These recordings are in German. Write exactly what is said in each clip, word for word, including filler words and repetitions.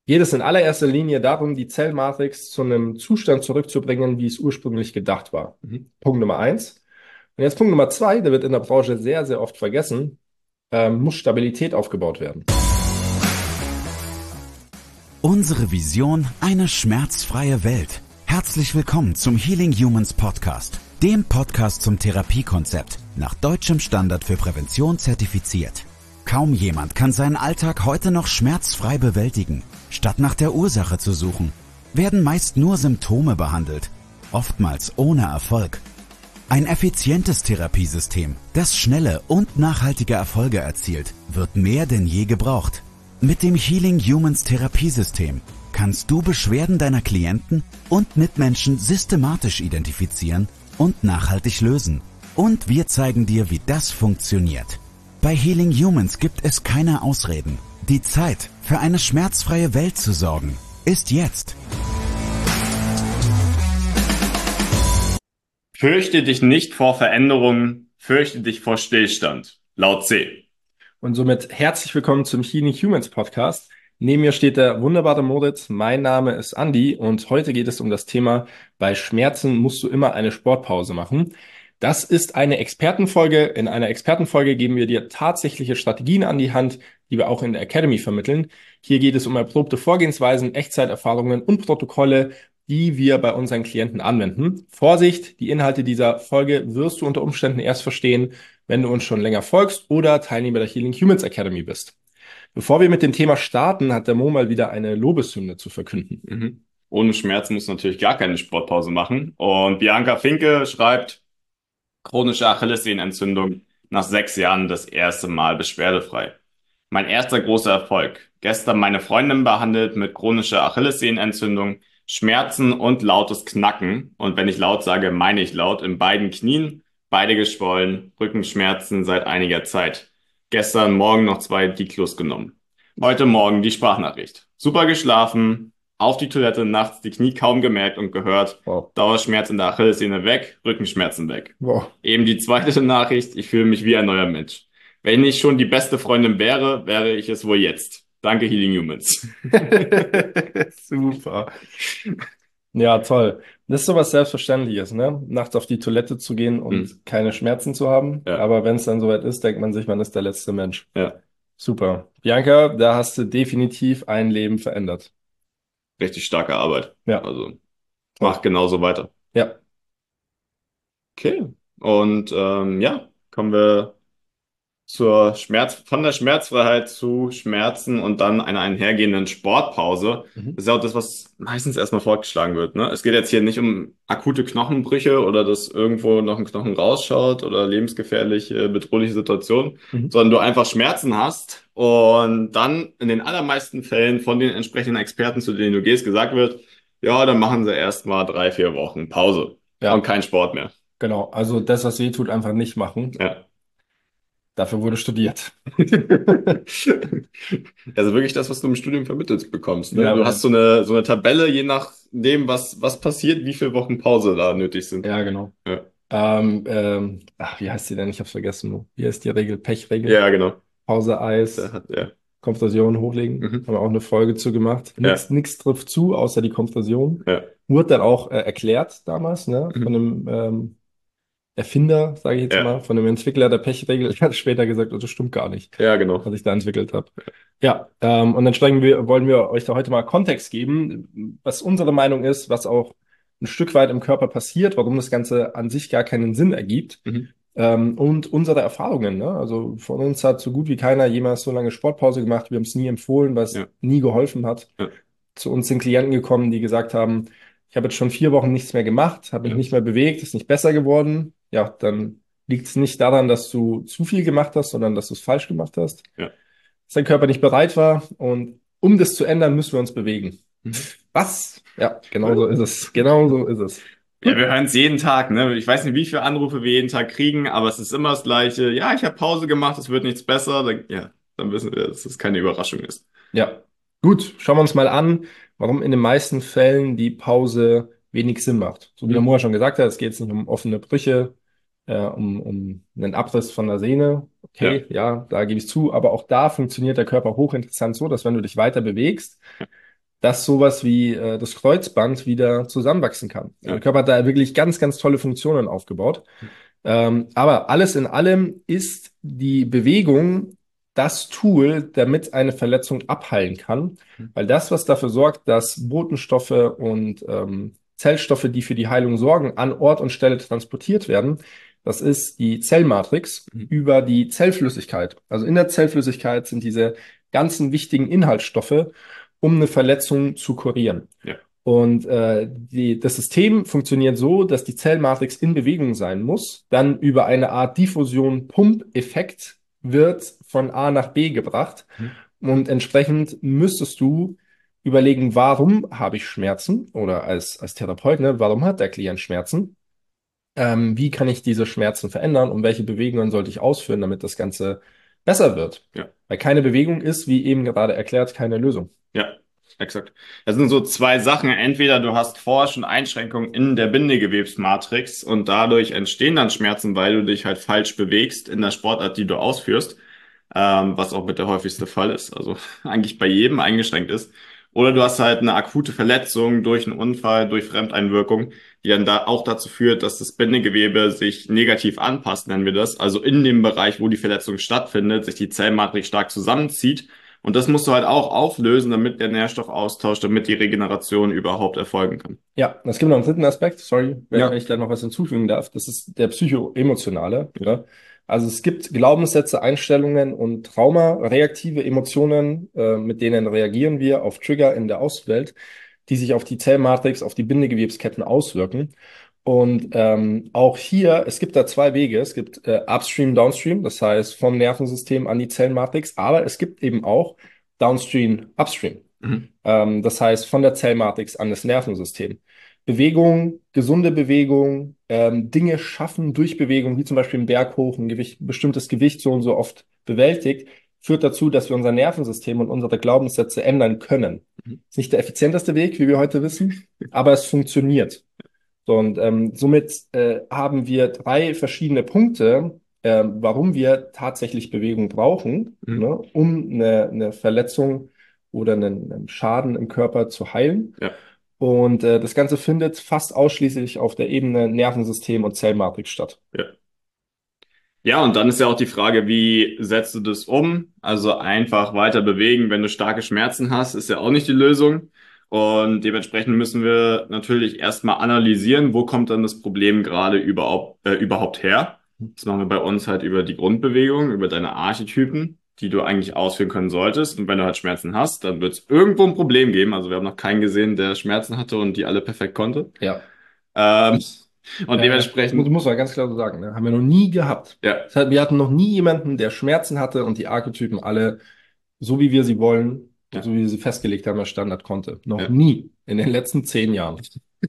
geht es in allererster Linie darum, die Zellmatrix zu einem Zustand zurückzubringen, wie es ursprünglich gedacht war. Mhm. Punkt Nummer eins. Und jetzt Punkt Nummer zwei, der wird in der Branche sehr, sehr oft vergessen, ähm, muss Stabilität aufgebaut werden. Unsere Vision: eine schmerzfreie Welt. Herzlich willkommen zum Healing Humans Podcast, dem Podcast zum Therapiekonzept, nach deutschem Standard für Prävention zertifiziert. Kaum jemand kann seinen Alltag heute noch schmerzfrei bewältigen. Statt nach der Ursache zu suchen, werden meist nur Symptome behandelt, oftmals ohne Erfolg. Ein effizientes Therapiesystem, das schnelle und nachhaltige Erfolge erzielt, wird mehr denn je gebraucht. Mit dem Healing Humans Therapiesystem kannst du Beschwerden deiner Klienten und Mitmenschen systematisch identifizieren und nachhaltig lösen. Und wir zeigen dir, wie das funktioniert. Bei Healing Humans gibt es keine Ausreden. Die Zeit, für eine schmerzfreie Welt zu sorgen, ist jetzt. Fürchte dich nicht vor Veränderungen, fürchte dich vor Stillstand. Lao Tse. Und somit herzlich willkommen zum Healing Humans Podcast. Neben mir steht der wunderbare Moritz. Mein Name ist Andi und heute geht es um das Thema: Bei Schmerzen musst du immer eine Sportpause machen. Das ist eine Expertenfolge. In einer Expertenfolge geben wir dir tatsächliche Strategien an die Hand, die wir auch in der Academy vermitteln. Hier geht es um erprobte Vorgehensweisen, Echtzeiterfahrungen und Protokolle, die wir bei unseren Klienten anwenden. Vorsicht, die Inhalte dieser Folge wirst du unter Umständen erst verstehen, wenn du uns schon länger folgst oder Teilnehmer der Healing Humans Academy bist. Bevor wir mit dem Thema starten, hat der Mo mal wieder eine Lobeshymne zu verkünden. Mhm. Ohne Schmerzen musst du natürlich gar keine Sportpause machen. Und Bianca Finke schreibt: chronische Achillessehnenentzündung, nach sechs Jahren das erste Mal beschwerdefrei. Mein erster großer Erfolg. Gestern meine Freundin behandelt mit chronischer Achillessehnenentzündung, Schmerzen und lautes Knacken. Und wenn ich laut sage, meine ich laut, in beiden Knien, beide geschwollen, Rückenschmerzen seit einiger Zeit. Gestern Morgen noch zwei Diclus genommen. Heute Morgen die Sprachnachricht. Super geschlafen, auf die Toilette nachts die Knie kaum gemerkt und gehört, Wow. Dauerschmerz in der Achillessehne weg, Rückenschmerzen weg. Wow. Eben die zweite Nachricht: ich fühle mich wie ein neuer Mensch. Wenn ich schon die beste Freundin wäre, wäre ich es wohl jetzt. Danke, Healing Humans. Super. Ja, toll. Das ist sowas Selbstverständliches, ne? Nachts auf die Toilette zu gehen und Hm. keine Schmerzen zu haben. Ja. Aber wenn es dann soweit ist, denkt man sich, man ist der letzte Mensch. Ja, Super. Bianca, da hast du definitiv ein Leben verändert. richtig starke Arbeit. Ja, Also toll. mach genauso weiter. Ja. Okay. Und ähm, ja, kommen wir zur Schmerz, von der Schmerzfreiheit zu Schmerzen und dann einer einhergehenden Sportpause. Mhm. Das ist ja auch das, was meistens erstmal vorgeschlagen wird, ne? Es geht jetzt hier nicht um akute Knochenbrüche oder dass irgendwo noch ein Knochen rausschaut oder lebensgefährliche, bedrohliche Situationen, Mhm. sondern du einfach Schmerzen hast und dann in den allermeisten Fällen von den entsprechenden Experten, zu denen du gehst, gesagt wird: ja, dann machen sie erstmal drei, vier Wochen Pause und Ja, kein Sport mehr. genau. Also das, was weh tut, einfach nicht machen. Ja. Dafür wurde studiert. Also wirklich das, was du im Studium vermittelt bekommst, ne? Ja, Du hast aber- so eine, so eine Tabelle, je nachdem, was, was passiert, wie viele Wochen Pause da nötig sind. ja, genau. Ja, Ähm, ähm, ach, wie heißt die denn? Ich hab's vergessen. Wie heißt die Regel? Pechregel? ja, genau. Pause, Da Eis, hat er. Kompression hochlegen. Mhm. Haben wir auch eine Folge zu gemacht. Ja, Nix, nix trifft zu, außer die Kompression. ja. Wurde dann auch äh, erklärt damals, ne, von Mhm. einem ähm, Erfinder, sage ich jetzt Ja, mal, von einem Entwickler der Pechregel. Er hat später gesagt, oh, das stimmt gar nicht, ja, genau. was ich da entwickelt habe. Ja, ähm, und entsprechend wir, wollen wir euch da heute mal Kontext geben, was unsere Meinung ist, was auch ein Stück weit im Körper passiert, warum das Ganze an sich gar keinen Sinn ergibt. Mhm. Ähm, und unsere Erfahrungen, ne? Also von uns hat so gut wie keiner jemals so lange Sportpause gemacht. Wir haben es nie empfohlen, weil es Ja, nie geholfen hat. ja, Zu uns sind Klienten gekommen, die gesagt haben, ich habe jetzt schon vier Wochen nichts mehr gemacht, habe mich ja, nicht mehr bewegt, ist nicht besser geworden. Ja, dann liegt es nicht daran, dass du zu viel gemacht hast, sondern dass du es falsch gemacht hast, ja. dass dein Körper nicht bereit war. Und um das zu ändern, müssen wir uns bewegen. Mhm. Was? Ja, genau so ist es. Genau so ist es. Ja, Gut. wir hören es jeden Tag, ne? Ich weiß nicht, wie viele Anrufe wir jeden Tag kriegen, aber es ist immer das Gleiche. Ja, ich habe Pause gemacht, es wird nichts besser. Dann, ja, dann wissen wir, dass das keine Überraschung ist. Ja, gut, schauen wir uns mal an, warum in den meisten Fällen die Pause wenig Sinn macht. So wie der Mhm. Moa schon gesagt hat, es geht jetzt nicht um offene Brüche, äh, um, um einen Abriss von der Sehne. Ja, Okay, ja, da gebe ich zu, aber auch da funktioniert der Körper hochinteressant so, dass wenn du dich weiter bewegst, dass sowas wie äh, das Kreuzband wieder zusammenwachsen kann. Ja. Der Körper hat da wirklich ganz, ganz tolle Funktionen aufgebaut. Ähm, aber alles in allem ist die Bewegung das Tool, damit eine Verletzung abheilen kann. Weil das, was dafür sorgt, dass Botenstoffe und ähm, Zellstoffe, die für die Heilung sorgen, an Ort und Stelle transportiert werden, das ist die Zellmatrix Mhm. über die Zellflüssigkeit. Also in der Zellflüssigkeit sind diese ganzen wichtigen Inhaltsstoffe, um eine Verletzung zu kurieren. Ja. Und äh, die, das System funktioniert so, dass die Zellmatrix in Bewegung sein muss, dann über eine Art Diffusion-Pump-Effekt wird von A nach B gebracht. Mhm. Und entsprechend müsstest du überlegen, warum habe ich Schmerzen? Oder als, als Therapeut, ne, warum hat der Klient Schmerzen? Ähm, wie kann ich diese Schmerzen verändern und welche Bewegungen sollte ich ausführen, damit das Ganze besser wird? Ja. Weil keine Bewegung ist, wie eben gerade erklärt, keine Lösung. Ja, exakt. Das sind so zwei Sachen. Entweder du hast vorher schon Einschränkungen in der Bindegewebsmatrix und dadurch entstehen dann Schmerzen, weil du dich halt falsch bewegst in der Sportart, die du ausführst, ähm, was auch mit der häufigste Fall ist, also eigentlich bei jedem eingeschränkt ist. Oder du hast halt eine akute Verletzung durch einen Unfall, durch Fremdeinwirkung, die dann da auch dazu führt, dass das Bindegewebe sich negativ anpasst, nennen wir das. Also in dem Bereich, wo die Verletzung stattfindet, sich die Zellmatrix stark zusammenzieht. Und das musst du halt auch auflösen, damit der Nährstoffaustausch, damit die Regeneration überhaupt erfolgen kann. Ja, es gibt noch einen dritten Aspekt, sorry, wenn Ja. ich da noch was hinzufügen darf. Das ist der psychoemotionale. Ja. Also es gibt Glaubenssätze, Einstellungen und Trauma, reaktive Emotionen, äh, mit denen reagieren wir auf Trigger in der Außenwelt, die sich auf die Zellmatrix, auf die Bindegewebsketten auswirken. Und ähm, auch hier, es gibt da zwei Wege. Es gibt äh, Upstream, Downstream, das heißt vom Nervensystem an die Zellmatrix, aber es gibt eben auch Downstream, Upstream. Mhm. Ähm, das heißt von der Zellmatrix an das Nervensystem. Bewegung, gesunde Bewegung, ähm, Dinge schaffen durch Bewegung, wie zum Beispiel einen Berg hoch, ein Gewicht, bestimmtes Gewicht so und so oft bewältigt, führt dazu, dass wir unser Nervensystem und unsere Glaubenssätze ändern können. Mhm. Ist nicht der effizienteste Weg, wie wir heute wissen, aber es funktioniert. So, und ähm, somit äh, haben wir drei verschiedene Punkte, äh, warum wir tatsächlich Bewegung brauchen, Mhm. ne, um eine, eine Verletzung oder einen, einen Schaden im Körper zu heilen. Ja. Und äh, das Ganze findet fast ausschließlich auf der Ebene Nervensystem und Zellmatrix statt. Ja. Ja, und dann ist ja auch die Frage, wie setzt du das um? Also einfach weiter bewegen, wenn du starke Schmerzen hast, ist ja auch nicht die Lösung. Und dementsprechend müssen wir natürlich erstmal analysieren, wo kommt dann das Problem gerade überhaupt, äh, überhaupt her. Das machen wir bei uns halt über die Grundbewegung, über deine Archetypen, die du eigentlich ausführen können solltest. Und wenn du halt Schmerzen hast, dann wird es irgendwo ein Problem geben. Also wir haben noch keinen gesehen, der Schmerzen hatte und die alle perfekt konnte. Ja. Ähm, und Äh, dementsprechend, muss, muss man ganz klar so sagen, ne? Haben wir noch nie gehabt. ja, Das heißt, wir hatten noch nie jemanden, der Schmerzen hatte und die Archetypen alle so, wie wir sie wollen, Ja. so wie wir sie festgelegt haben, als Standard konnte. Noch Ja. nie in den letzten zehn Jahren.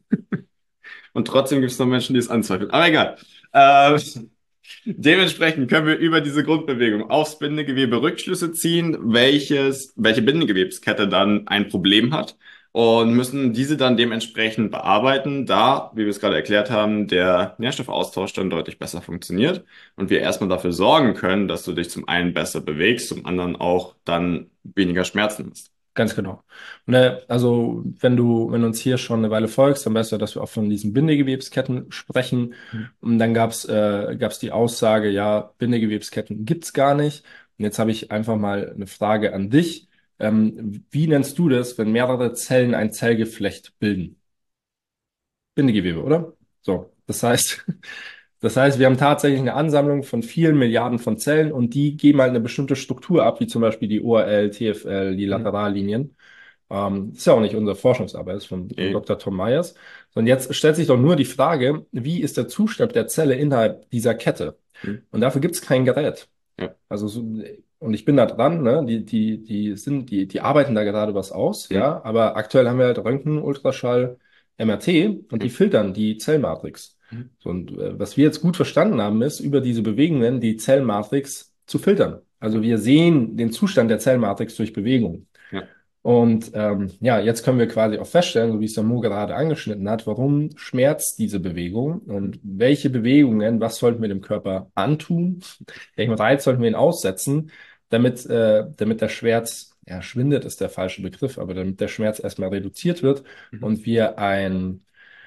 und trotzdem gibt es noch Menschen, die es anzweifeln. Aber egal. Äh, dementsprechend können wir über diese Grundbewegung aufs Bindegewebe Rückschlüsse ziehen, welches, welche Bindegewebskette dann ein Problem hat und müssen diese dann dementsprechend bearbeiten, da, wie wir es gerade erklärt haben, der Nährstoffaustausch dann deutlich besser funktioniert und wir erstmal dafür sorgen können, dass du dich zum einen besser bewegst, zum anderen auch dann weniger Schmerzen hast. Ganz genau. Ne, also wenn du, wenn du uns hier schon eine Weile folgst, dann weißt du, dass wir auch von diesen Bindegewebsketten sprechen. Mhm. Und dann gab's äh, gab's die Aussage, ja, Bindegewebsketten gibt's gar nicht. Und jetzt habe ich einfach mal eine Frage an dich. Ähm, wie nennst du das, wenn mehrere Zellen ein Zellgeflecht bilden? Bindegewebe, oder? So, das heißt, das heißt, wir haben tatsächlich eine Ansammlung von vielen Milliarden von Zellen und die geben halt eine bestimmte Struktur ab, wie zum Beispiel die O R L, T F L, die Laterallinien. Ähm, ist ja auch nicht unsere Forschungsarbeit, ist von, von Nee. Doktor Tom Myers. Und jetzt stellt sich doch nur die Frage, wie ist der Zustand der Zelle innerhalb dieser Kette? Mhm. Und dafür gibt es kein Gerät. Ja. Also so, und ich bin da dran, ne? Die, die, die sind, die, die arbeiten da gerade was aus, Mhm. ja. Aber aktuell haben wir halt Röntgen, Ultraschall, M R T und die Mhm. filtern die Zellmatrix. Mhm. So, und äh, was wir jetzt gut verstanden haben, ist, über diese Bewegungen die Zellmatrix zu filtern. Also wir sehen den Zustand der Zellmatrix durch Bewegung. Ja. Und ähm, ja, jetzt können wir quasi auch feststellen, so wie es der Mo gerade angeschnitten hat, warum schmerzt diese Bewegung und welche Bewegungen, was sollten wir dem Körper antun, welchen Reiz sollten wir ihn aussetzen, damit, äh, damit der Schmerz, ja, schwindet ist der falsche Begriff, aber damit der Schmerz erstmal reduziert wird mhm. und wir ein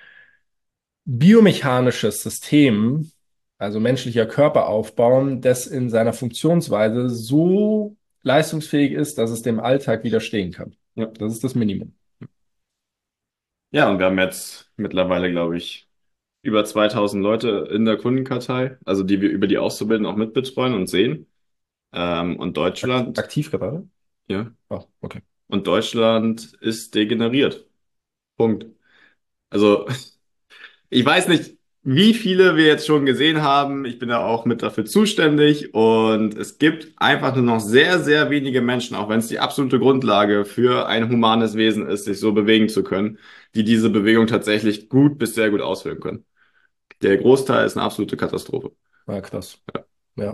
biomechanisches System, also menschlicher Körper aufbauen, das in seiner Funktionsweise so leistungsfähig ist, dass es dem Alltag widerstehen kann. Ja, das ist das Minimum. Ja, und wir haben jetzt mittlerweile, glaube ich, über zweitausend Leute in der Kundenkartei, also die wir über die Auszubildenden auch mitbetreuen und sehen. Ähm, und Deutschland... Aktiv gerade? Ja. Oh, okay. Und Deutschland ist degeneriert. Punkt. Also, ich weiß nicht, wie viele wir jetzt schon gesehen haben. Ich bin da auch mit dafür zuständig. Und es gibt einfach nur noch sehr, sehr wenige Menschen, auch wenn es die absolute Grundlage für ein humanes Wesen ist, sich so bewegen zu können, die diese Bewegung tatsächlich gut bis sehr gut ausführen können. Der Großteil ist eine absolute Katastrophe. Ja, krass. Ja. Ja,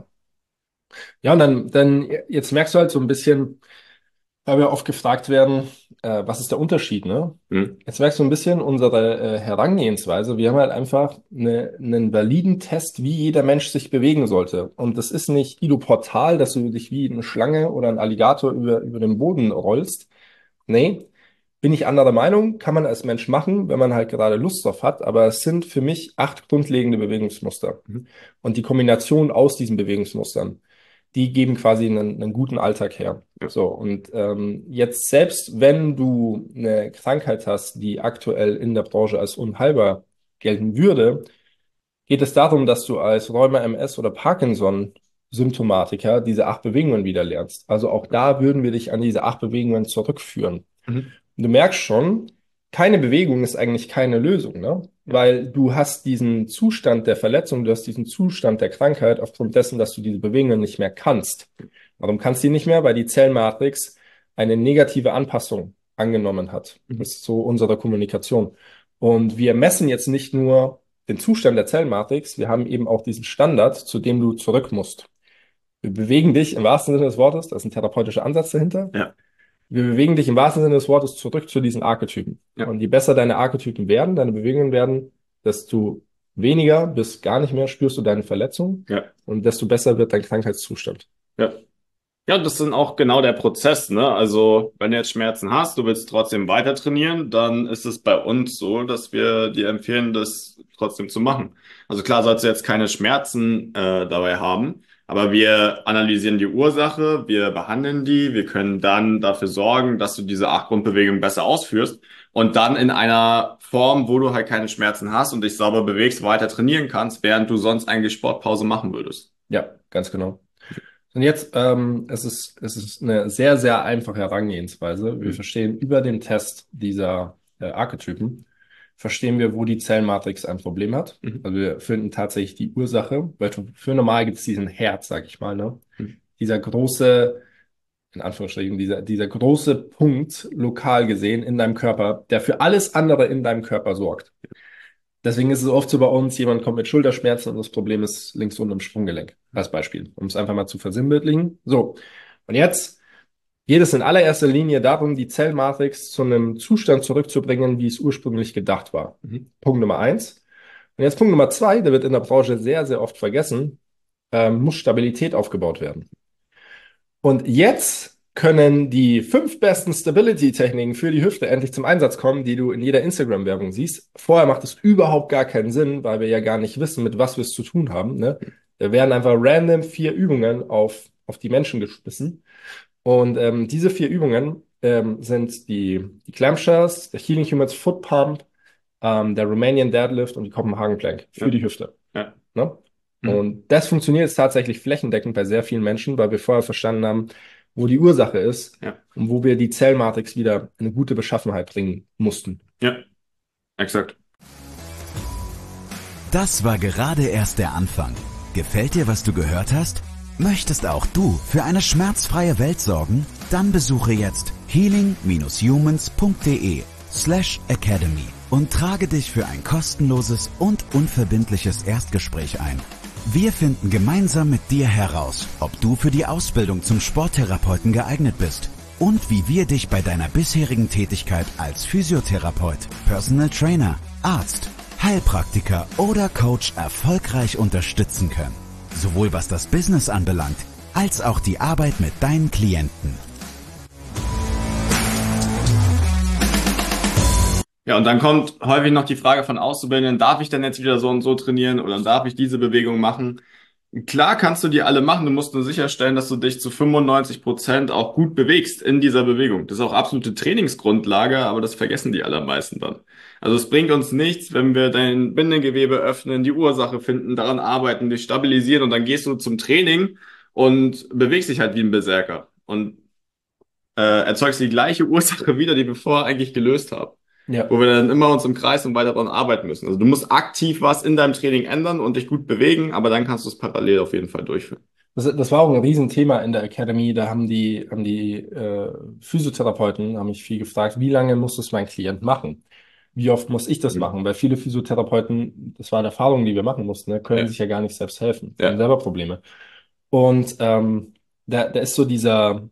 ja und dann, dann, jetzt merkst du halt so ein bisschen, weil wir oft gefragt werden, äh, was ist der Unterschied, ne? Hm. Jetzt merkst du ein bisschen unsere äh, Herangehensweise. Wir haben halt einfach eine, einen validen Test, wie jeder Mensch sich bewegen sollte. Und das ist nicht Ido Portal, dass du dich wie eine Schlange oder ein Alligator über, über den Boden rollst. Nee, bin ich anderer Meinung, kann man als Mensch machen, wenn man halt gerade Lust drauf hat. Aber es sind für mich acht grundlegende Bewegungsmuster. Mhm. Und die Kombination aus diesen Bewegungsmustern, die geben quasi einen, einen guten Alltag her. Ja. So, und ähm, jetzt selbst, wenn du eine Krankheit hast, die aktuell in der Branche als unheilbar gelten würde, geht es darum, dass du als Rheuma-M S oder Parkinson-Symptomatiker diese acht Bewegungen wieder lernst. Also auch da würden wir dich an diese acht Bewegungen zurückführen. Mhm. Und du merkst schon, keine Bewegung ist eigentlich keine Lösung, ne? Weil du hast diesen Zustand der Verletzung, du hast diesen Zustand der Krankheit aufgrund dessen, dass du diese Bewegungen nicht mehr kannst. Warum kannst du die nicht mehr? Weil die Zellmatrix eine negative Anpassung angenommen hat. Das ist so unsere Kommunikation. Und wir messen jetzt nicht nur den Zustand der Zellmatrix, wir haben eben auch diesen Standard, zu dem du zurück musst. Wir bewegen dich im wahrsten Sinne des Wortes, da ist ein therapeutischer Ansatz dahinter. Ja. Wir bewegen dich im wahrsten Sinne des Wortes zurück zu diesen Archetypen. Ja. Und je besser deine Archetypen werden, deine Bewegungen werden, desto weniger bis gar nicht mehr spürst du deine Verletzung. Ja. Und desto besser wird dein Krankheitszustand. Ja. Ja, das ist auch genau der Prozess, ne? Also, wenn du jetzt Schmerzen hast, du willst trotzdem weiter trainieren, dann ist es bei uns so, dass wir dir empfehlen, das trotzdem zu machen. Also klar, sollst du jetzt keine Schmerzen äh, dabei haben, aber wir analysieren die Ursache, wir behandeln die, wir können dann dafür sorgen, dass du diese acht Grundbewegungen besser ausführst und dann in einer Form, wo du halt keine Schmerzen hast und dich sauber bewegst, weiter trainieren kannst, während du sonst eigentlich Sportpause machen würdest. Ja, ganz genau. Und jetzt, ähm, es ist, es ist eine sehr, sehr einfache Herangehensweise. Wir mhm. verstehen über den Test dieser äh, Archetypen, verstehen wir, wo die Zellmatrix ein Problem hat. Mhm. Also wir finden tatsächlich die Ursache, weil für normal gibt es diesen Herd, sag ich mal, ne? Mhm. Dieser große, in Anführungsstrichen, dieser, dieser große Punkt, lokal gesehen, in deinem Körper, der für alles andere in deinem Körper sorgt. Deswegen ist es oft so bei uns, jemand kommt mit Schulterschmerzen und das Problem ist links unten im Sprunggelenk, als Beispiel, um es einfach mal zu versinnbildlichen. So, und jetzt geht es in allererster Linie darum, die Zellmatrix zu einem Zustand zurückzubringen, wie es ursprünglich gedacht war. Mhm. Punkt Nummer eins. Und jetzt Punkt Nummer zwei, der wird in der Branche sehr, sehr oft vergessen, ähm, muss Stabilität aufgebaut werden. Und jetzt können die fünf besten Stability-Techniken für die Hüfte endlich zum Einsatz kommen, die du in jeder Instagram-Werbung siehst. Vorher macht es überhaupt gar keinen Sinn, weil wir ja gar nicht wissen, mit was wir es zu tun haben. Ne? Da werden einfach random vier Übungen auf, auf die Menschen geschmissen. Und ähm, diese vier Übungen ähm, sind die, die Clamshells, der Healing Humans Foot Pump, ähm, der Romanian Deadlift und die Copenhagen Plank für ja. die Hüfte. Ja. Ne? Mhm. Und das funktioniert jetzt tatsächlich flächendeckend bei sehr vielen Menschen, weil wir vorher verstanden haben, wo die Ursache ist ja. und wo wir die Zellmatrix wieder in eine gute Beschaffenheit bringen mussten. Ja, exakt. Das war gerade erst der Anfang. Gefällt dir, was du gehört hast? Möchtest auch du für eine schmerzfreie Welt sorgen? Dann besuche jetzt healing-humans.de slash academy und trage dich für ein kostenloses und unverbindliches Erstgespräch ein. Wir finden gemeinsam mit dir heraus, ob du für die Ausbildung zum Sporttherapeuten geeignet bist und wie wir dich bei deiner bisherigen Tätigkeit als Physiotherapeut, Personal Trainer, Arzt, Heilpraktiker oder Coach erfolgreich unterstützen können. Sowohl was das Business anbelangt, als auch die Arbeit mit deinen Klienten. Ja, und dann kommt häufig noch die Frage von Auszubildenden, darf ich denn jetzt wieder so und so trainieren oder darf ich diese Bewegung machen? Klar kannst du die alle machen, du musst nur sicherstellen, dass du dich zu fünfundneunzig Prozent auch gut bewegst in dieser Bewegung. Das ist auch absolute Trainingsgrundlage, aber das vergessen die allermeisten dann. Also es bringt uns nichts, wenn wir dein Bindegewebe öffnen, die Ursache finden, daran arbeiten, dich stabilisieren und dann gehst du zum Training und bewegst dich halt wie ein Berserker und äh, erzeugst die gleiche Ursache wieder, die wir vorher eigentlich gelöst haben. Ja. Wo wir dann immer uns im Kreis und weiter daran arbeiten müssen. Also du musst aktiv was in deinem Training ändern und dich gut bewegen, aber dann kannst du es parallel auf jeden Fall durchführen. Das, das war auch ein Riesenthema in der Academy. Da haben die, haben die äh, Physiotherapeuten haben mich viel gefragt, wie lange muss das mein Klient machen? Wie oft muss ich das Mhm. machen? Weil viele Physiotherapeuten, das war eine Erfahrung, die wir machen mussten, ne, können Ja. sich ja gar nicht selbst helfen, die haben Ja. selber Probleme. Und ähm, da, da ist so dieser,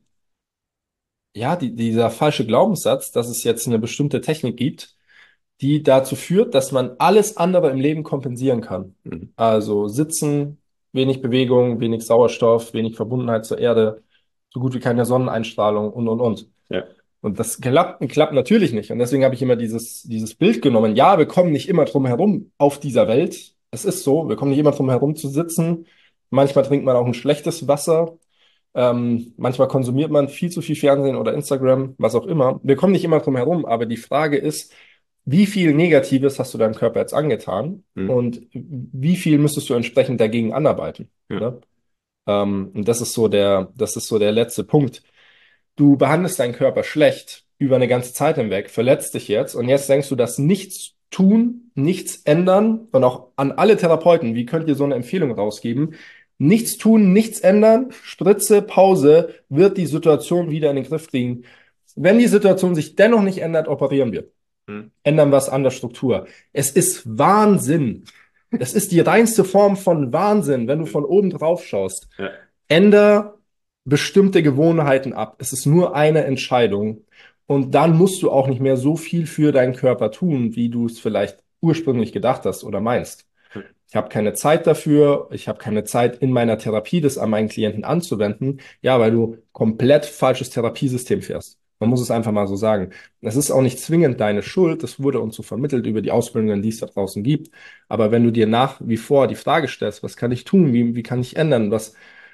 ja, die, dieser falsche Glaubenssatz, dass es jetzt eine bestimmte Technik gibt, die dazu führt, dass man alles andere im Leben kompensieren kann. Mhm. Also sitzen, wenig Bewegung, wenig Sauerstoff, wenig Verbundenheit zur Erde, so gut wie keine Sonneneinstrahlung und, und, und. Ja. Und das klappt, klappt natürlich nicht. Und deswegen habe ich immer dieses, dieses Bild genommen. Ja, wir kommen nicht immer drum herum auf dieser Welt. Es ist so, wir kommen nicht immer drum herum zu sitzen. Manchmal trinkt man auch ein schlechtes Wasser. Ähm, manchmal konsumiert man viel zu viel Fernsehen oder Instagram, was auch immer. Wir kommen nicht immer drum herum, aber die Frage ist, wie viel Negatives hast du deinem Körper jetzt angetan Mhm. und wie viel müsstest du entsprechend dagegen anarbeiten? Ja. Ne? Ähm, und das ist so der, das ist so der letzte Punkt. Du behandelst deinen Körper schlecht über eine ganze Zeit hinweg, verletzt dich jetzt und jetzt denkst du, dass nichts tun, nichts ändern und auch an alle Therapeuten, wie könnt ihr so eine Empfehlung rausgeben? Nichts tun, nichts ändern, Spritze, Pause, wird die Situation wieder in den Griff kriegen. Wenn die Situation sich dennoch nicht ändert, operieren wir. Mhm. Ändern was an der Struktur. Es ist Wahnsinn. Es ist die reinste Form von Wahnsinn, wenn du von oben drauf schaust. Ja. Änder bestimmte Gewohnheiten ab. Es ist nur eine Entscheidung. Und dann musst du auch nicht mehr so viel für deinen Körper tun, wie du es vielleicht ursprünglich gedacht hast oder meinst. Ich habe keine Zeit dafür. Ich habe keine Zeit in meiner Therapie, das an meinen Klienten anzuwenden. Ja, weil du komplett falsches Therapiesystem fährst. Man muss es einfach mal so sagen. Das ist auch nicht zwingend deine Schuld. Das wurde uns so vermittelt über die Ausbildungen, die es da draußen gibt. Aber wenn du dir nach wie vor die Frage stellst, was kann ich tun? Wie, wie kann ich ändern? Was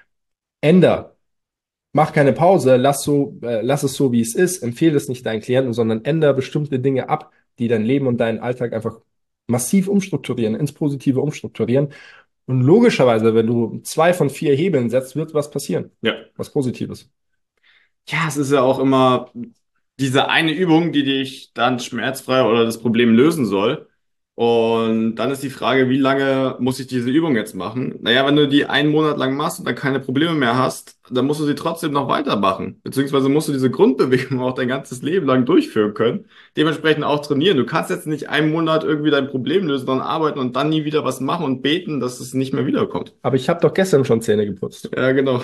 änder? Mach keine Pause, lass so, äh, lass es so, wie es ist, empfehle es nicht deinen Klienten, sondern ändere bestimmte Dinge ab, die dein Leben und deinen Alltag einfach massiv umstrukturieren, ins Positive umstrukturieren. Und logischerweise, wenn du zwei von vier Hebeln setzt, wird was passieren. Ja. Was Positives. Ja, es ist ja auch immer diese eine Übung, die dich dann schmerzfrei oder das Problem lösen soll. Und dann ist die Frage, wie lange muss ich diese Übung jetzt machen? Naja, wenn du die einen Monat lang machst und dann keine Probleme mehr hast, dann musst du sie trotzdem noch weitermachen. Beziehungsweise musst du diese Grundbewegung auch dein ganzes Leben lang durchführen können. Dementsprechend auch trainieren. Du kannst jetzt nicht einen Monat irgendwie dein Problem lösen, dann arbeiten und dann nie wieder was machen und beten, dass es nicht mehr wiederkommt. Aber ich habe doch gestern schon Zähne geputzt. Ja, genau.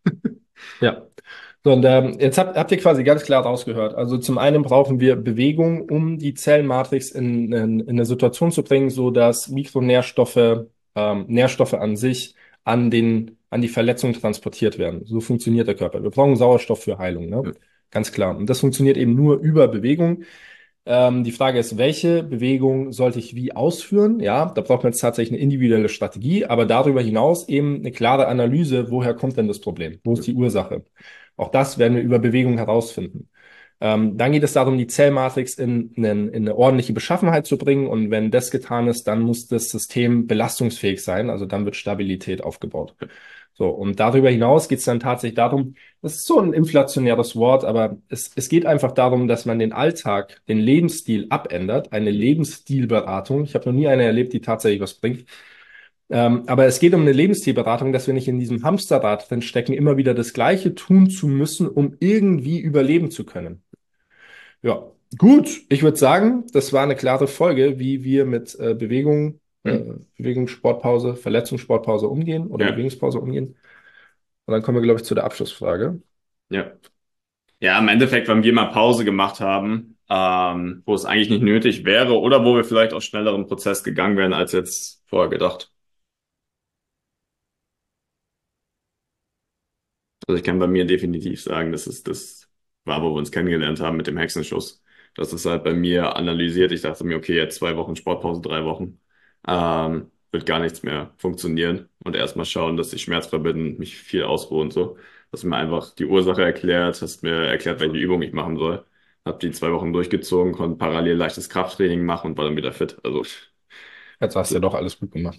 Ja. So, und ähm, jetzt habt, habt ihr quasi ganz klar rausgehört. Also zum einen brauchen wir Bewegung, um die Zellmatrix in, in, in eine Situation zu bringen, so dass Mikronährstoffe, ähm, Nährstoffe an sich an den, an die Verletzung transportiert werden. So funktioniert der Körper. Wir brauchen Sauerstoff für Heilung, ne? Ja. Ganz klar. Und das funktioniert eben nur über Bewegung. Ähm, die Frage ist, welche Bewegung sollte ich wie ausführen? Ja, da braucht man jetzt tatsächlich eine individuelle Strategie, aber darüber hinaus eben eine klare Analyse, woher kommt denn das Problem? Wo ist die Ursache? Auch das werden wir über Bewegung herausfinden. Ähm, dann geht es darum, die Zellmatrix in, in, in eine ordentliche Beschaffenheit zu bringen. Und wenn das getan ist, dann muss das System belastungsfähig sein. Also dann wird Stabilität aufgebaut. So, und darüber hinaus geht es dann tatsächlich darum, das ist so ein inflationäres Wort, aber es, es geht einfach darum, dass man den Alltag, den Lebensstil abändert. Eine Lebensstilberatung. Ich habe noch nie eine erlebt, die tatsächlich was bringt. Ähm, aber es geht um eine Lebensstilberatung, dass wir nicht in diesem Hamsterrad drin stecken, immer wieder das Gleiche tun zu müssen, um irgendwie überleben zu können. Ja, gut. Ich würde sagen, das war eine klare Folge, wie wir mit äh, Bewegung, äh, Hm. Bewegungssportpause, Verletzungssportpause umgehen oder Ja. Bewegungspause umgehen. Und dann kommen wir, glaube ich, zu der Abschlussfrage. Ja. Ja, im Endeffekt, wenn wir mal Pause gemacht haben, ähm, wo es eigentlich nicht nötig wäre oder wo wir vielleicht auch schneller im Prozess gegangen wären als jetzt vorher gedacht. Also ich kann bei mir definitiv sagen, dass es das war, wo wir uns kennengelernt haben mit dem Hexenschuss. Das ist halt bei mir analysiert. Ich dachte mir, okay, jetzt zwei Wochen Sportpause, drei Wochen. Ähm, wird gar nichts mehr funktionieren. Und erstmal schauen, dass ich schmerzfrei bin und mich viel ausruhe und so. Hast mir einfach die Ursache erklärt, hast mir erklärt, welche Übung ich machen soll. Hab die zwei Wochen durchgezogen, konnte parallel leichtes Krafttraining machen und war dann wieder fit. Also, Jetzt hast du ja doch alles gut gemacht,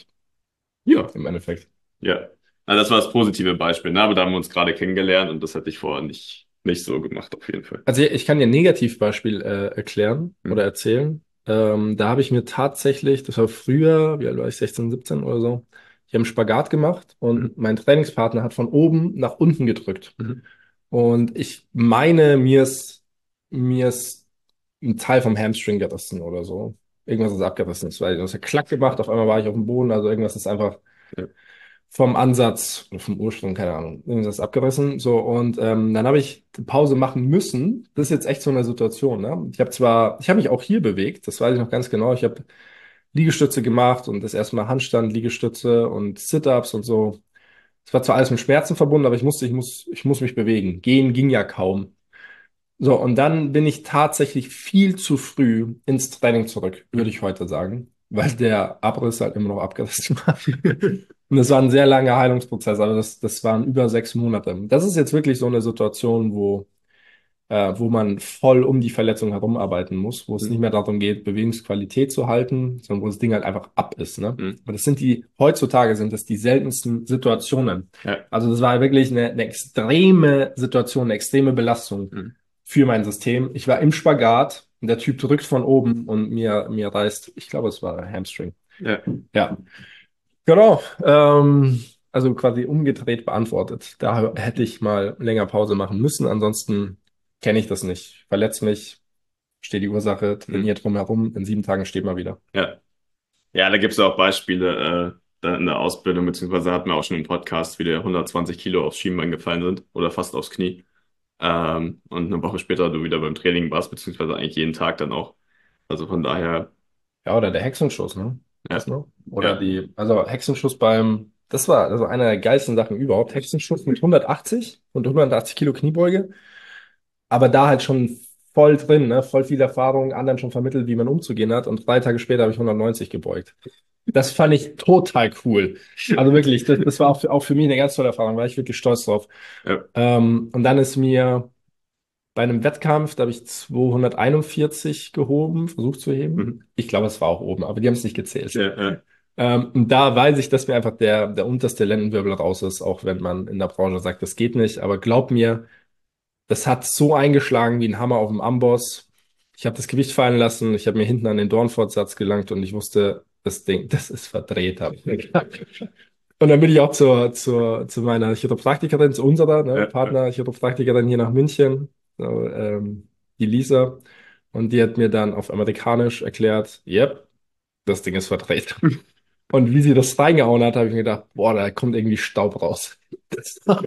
ja, im Endeffekt. ja. Also das war das positive Beispiel, ne? Aber da haben wir uns gerade kennengelernt und das hätte ich vorher nicht, nicht so gemacht, auf jeden Fall. Also ich kann dir ein Negativbeispiel äh, erklären Hm. oder erzählen. Ähm, da habe ich mir tatsächlich, das war früher, wie alt war ich, sechzehn, siebzehn oder so, ich habe einen Spagat gemacht und Mhm. mein Trainingspartner hat von oben nach unten gedrückt. Mhm. Und ich meine, mir ist, mir ist ein Teil vom Hamstring gerissen oder so. Irgendwas ist abgerissen. Es war, das hat Klack gemacht, auf einmal war ich auf dem Boden, also irgendwas ist einfach Ja. vom Ansatz oder vom Ursprung, keine Ahnung, irgendwas ist abgerissen. So, und ähm, dann habe ich Pause machen müssen. Das ist jetzt echt so eine Situation, ne? Ich habe zwar, ich habe mich auch hier bewegt, das weiß ich noch ganz genau. Ich habe Liegestütze gemacht und das erste Mal Handstand, Liegestütze und Sit-Ups und so. Es war zwar alles mit Schmerzen verbunden, aber ich musste, ich muss, ich muss mich bewegen. Gehen ging ja kaum. So, und dann bin ich tatsächlich viel zu früh ins Training zurück, würde ich heute sagen, weil der Abriss halt immer noch abgerissen war. Und das war ein sehr langer Heilungsprozess, aber das, das waren über sechs Monate. Das ist jetzt wirklich so eine Situation, wo, äh, wo man voll um die Verletzung herumarbeiten muss, wo es Mhm. nicht mehr darum geht, Bewegungsqualität zu halten, sondern wo das Ding halt einfach ab ist, ne? Mhm. Und das sind die, heutzutage sind das die seltensten Situationen. Ja. Also das war wirklich eine, eine extreme Situation, eine extreme Belastung Mhm. für mein System. Ich war im Spagat und der Typ drückt von oben und mir, mir reißt, ich glaube, es war Hamstring. Ja. Ja, genau. Ähm, also quasi umgedreht beantwortet. Da hätte ich mal länger Pause machen müssen. Ansonsten kenne ich das nicht. Verletz mich, steht die Ursache, trainiert drumherum. In sieben Tagen steht mal wieder. Ja. Ja, da gibt es auch Beispiele äh, da in der Ausbildung, beziehungsweise hatten wir auch schon im Podcast, wie der hundertzwanzig Kilo aufs Schienbein gefallen sind oder fast aufs Knie. Ähm, und eine Woche später du wieder beim Training warst, beziehungsweise eigentlich jeden Tag dann auch. Also von daher, Ja, oder der Hexenschuss, ne? ja, Das noch? Oder ja, die, also Hexenschuss beim, das war also einer der geilsten Sachen überhaupt. Hexenschuss mit hundertachtzig und hundertachtzig Kilo Kniebeuge. Aber da halt schon voll drin, ne? Voll viel Erfahrung, anderen schon vermittelt, wie man umzugehen hat. Und drei Tage später habe ich hundertneunzig gebeugt. Das fand ich total cool. Also wirklich, das, das war auch für, auch für mich eine ganz tolle Erfahrung, war ich wirklich stolz drauf. ja. Ähm, und dann ist mir bei einem Wettkampf, da habe ich zweihunderteinundvierzig gehoben, versucht zu heben. Mhm. Ich glaube, es war auch oben, aber die haben es nicht gezählt. Ja, ja. Ähm, und da weiß ich, dass mir einfach der, der unterste Lendenwirbel raus ist, auch wenn man in der Branche sagt, das geht nicht. Aber glaub mir, das hat so eingeschlagen wie ein Hammer auf dem Amboss. Ich habe das Gewicht fallen lassen, ich habe mir hinten an den Dornfortsatz gelangt und ich wusste, das Ding, das ist verdreht, habe ich mir gedacht. Und dann bin ich auch zur, zur, zu meiner Chiropraktikerin, zu unserer, ne, Ja, Partner, Chiropraktikerin hier nach München, so, ähm, die Lisa. Und die hat mir dann auf Amerikanisch erklärt, yep, das Ding ist verdreht. Und wie sie das reingehauen hat, habe ich mir gedacht, boah, da kommt irgendwie Staub raus. Das war,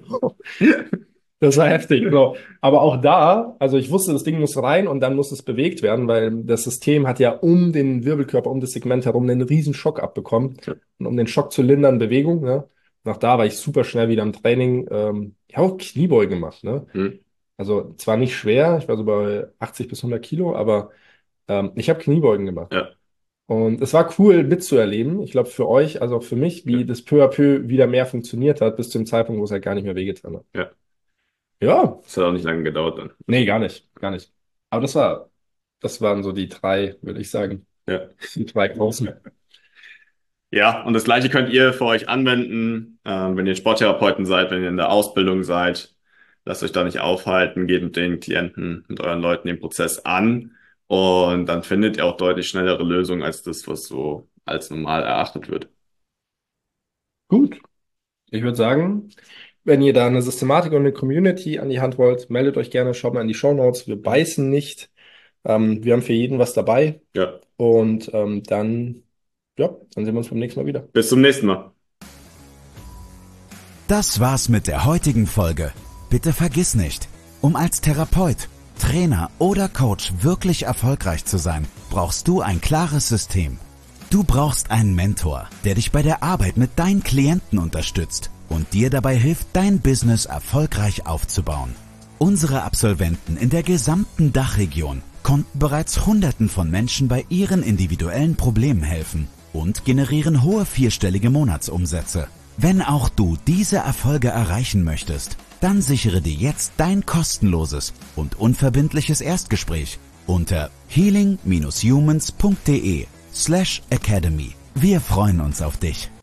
das war heftig. So. Aber auch da, also ich wusste, das Ding muss rein und dann muss es bewegt werden, weil das System hat ja um den Wirbelkörper, um das Segment herum einen riesen Schock abbekommen. Und um den Schock zu lindern, Bewegung, ne? Nach da war ich super schnell wieder im Training. Ähm, ich habe auch Kniebeugen gemacht, ne? Mhm. Also zwar nicht schwer, ich war so bei achtzig bis hundert Kilo, aber ähm, ich habe Kniebeugen gemacht. Ja, Und es war cool mitzuerleben. Ich glaube für euch, also auch für mich, wie ja, das peu à peu wieder mehr funktioniert hat, bis zum Zeitpunkt, wo es halt gar nicht mehr wehgetan hat. ja. Ja, Das hat auch nicht lange gedauert dann. nee, gar nicht, gar nicht. Aber das war, das waren so die drei, würde ich sagen, Ja. die drei großen. Ja, und das Gleiche könnt ihr für euch anwenden, ähm, wenn ihr Sporttherapeuten seid, wenn ihr in der Ausbildung seid. Lasst euch da nicht aufhalten, geht mit den Klienten, mit euren Leuten den Prozess an und dann findet ihr auch deutlich schnellere Lösungen als das, was so als normal erachtet wird. Gut, ich würde sagen, wenn ihr da eine Systematik und eine Community an die Hand wollt, meldet euch gerne, schaut mal in die Shownotes. Wir beißen nicht. Ähm, wir haben für jeden was dabei. Ja, Und ähm, dann, ja, dann sehen wir uns beim nächsten Mal wieder. bis zum nächsten Mal. Das war's mit der heutigen Folge. Bitte vergiss nicht, um als Therapeut, Trainer oder Coach wirklich erfolgreich zu sein, brauchst du ein klares System. Du brauchst einen Mentor, der dich bei der Arbeit mit deinen Klienten unterstützt und dir dabei hilft, dein Business erfolgreich aufzubauen. Unsere Absolventen in der gesamten Dachregion konnten bereits Hunderten von Menschen bei ihren individuellen Problemen helfen und generieren hohe vierstellige Monatsumsätze. Wenn auch du diese Erfolge erreichen möchtest, dann sichere dir jetzt dein kostenloses und unverbindliches Erstgespräch unter healing Bindestrich humans Punkt de slash academy. Wir freuen uns auf dich.